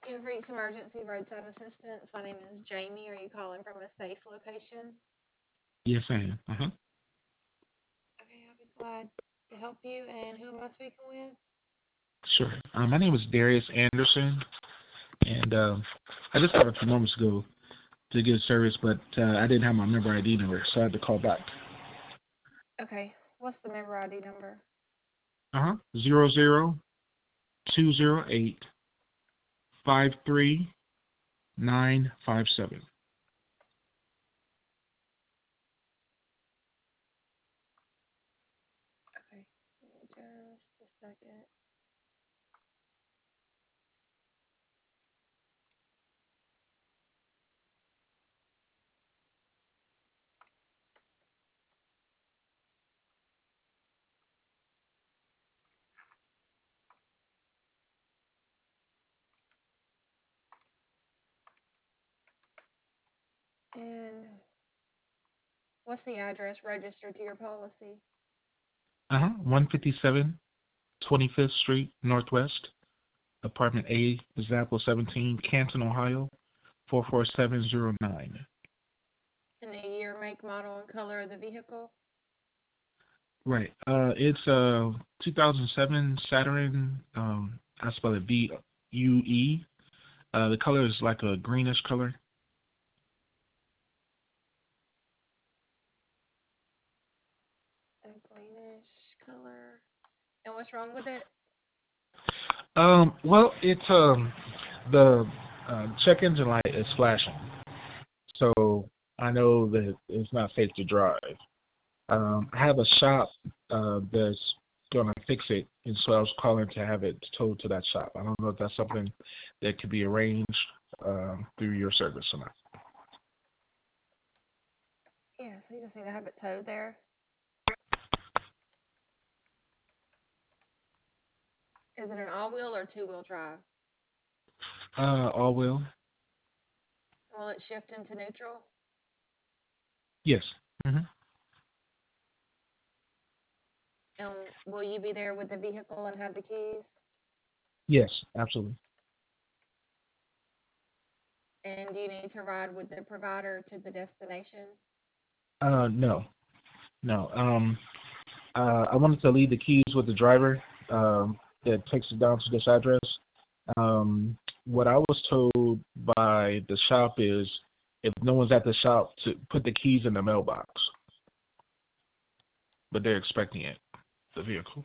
can reach emergency roadside assistance. My name is Jamie. Are you calling from a safe location? Yes, I am. Uh-huh. Okay, I'll be glad to help you. And who am I speaking with? Sure. My name is Darius Anderson, and I just got a few moments ago to get service, but I didn't have my member ID number, so I had to call back. Okay, what's the member ID number? 00 208 53957. Okay, give me just a second. And what's the address registered to your policy? 157 25th Street Northwest, Apartment A, Zapple 17, Canton, Ohio 44709. And the year, make, model, and color of the vehicle? Right. It's 2007 Saturn. I spell it BUE. The color is like a greenish color. A greenish color. And what's wrong with it? Well, it's the check engine light is flashing, so I know that it's not safe to drive. I have a shop that's gonna fix it, and so I was calling to have it towed to that shop. I don't know if that's something that could be arranged through your service or not. Yeah, so you just need to have it towed there. Is it an all-wheel or two-wheel drive? All will. Will it shift into neutral? Yes. Hmm. And will you be there with the vehicle and have the keys? Yes, absolutely. And do you need to ride with the provider to the destination? No, no. I wanted to leave the keys with the driver that takes it down to this address. What I was told by the shop is if no one's at the shop to put the keys in the mailbox, but they're expecting it, the vehicle.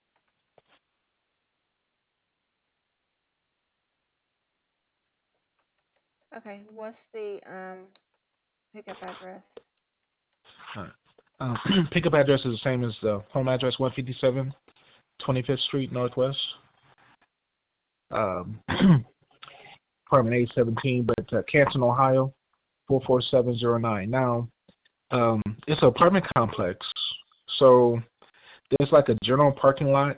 Okay, what's the pickup address? All right. Pickup address is the same as the home address, 157 25th Street Northwest, um, apartment A17, but Canton, Ohio, 44709. Now, it's an apartment complex, so there's like a general parking lot,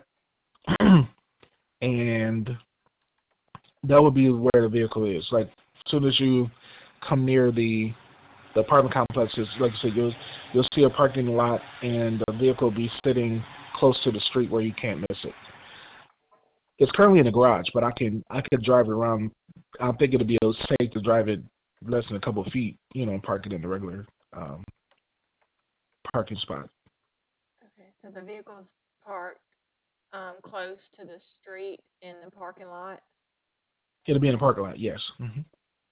and that would be where the vehicle is. Like as soon as you come near the apartment complexes, like I said, you'll see a parking lot, and the vehicle will be sitting close to the street where you can't miss it. It's currently in the garage, but I could drive it around. I think it'll be safe to drive it less than a couple of feet, and park it in the regular um, parking spot. Okay, so the vehicle's parked close to the street in the parking lot. It'll be in the parking lot, yes. Hmm.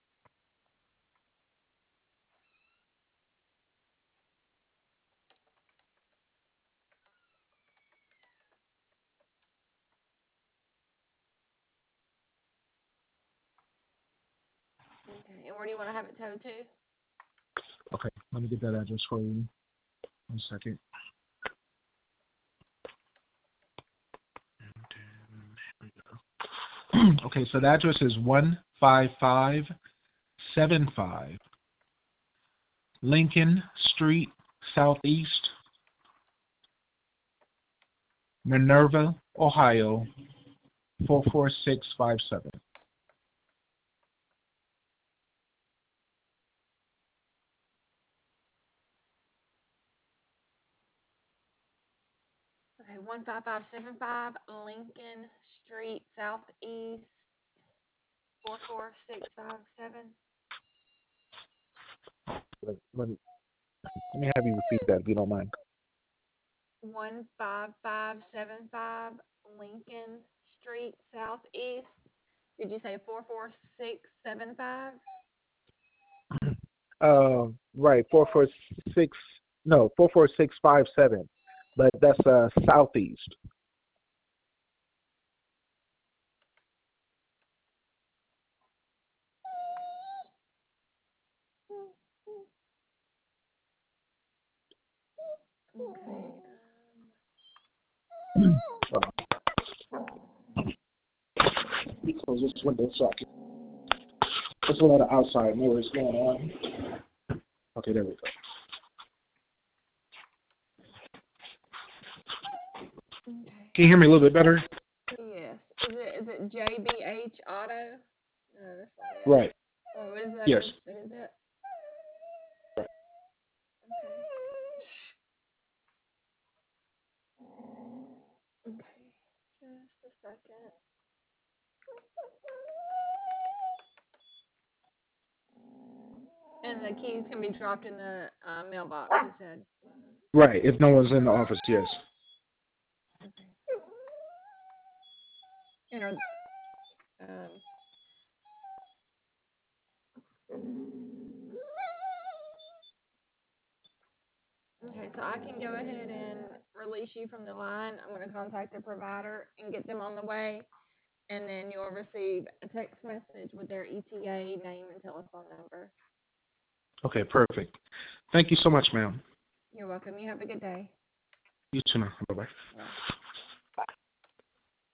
Okay, and where do you want to have it towed to? Okay, let me get that address for you. 1 second. Okay, so the address is 15575 Lincoln Street, Southeast, Minerva, Ohio, 44657. Okay, 15575 Lincoln Street Southeast. 44657. Let me have you repeat that if you don't mind. 15575 Lincoln Street Southeast. Did you say 44675? Right, 446. No, 44657. But that's southeast. Okay. Close this window so I can. There's a lot of outside noise going on. Okay, there we go. Okay. Can you hear me a little bit better? Yes. Is it JBH Auto? No, that's not it. Right. Oh, is that Yes. is it? Right. Okay. Okay. Just a second. And the keys can be dropped in the mailbox, you said. Right. If no one's in the office, yes. Okay. And are okay, so I can go ahead and release you from the line. I'm going to contact the provider and get them on the way, and then you'll receive a text message with their ETA name and telephone number. Okay, perfect. Thank you so much, ma'am. You're welcome. You have a good day. You too now. Bye-bye. Bye.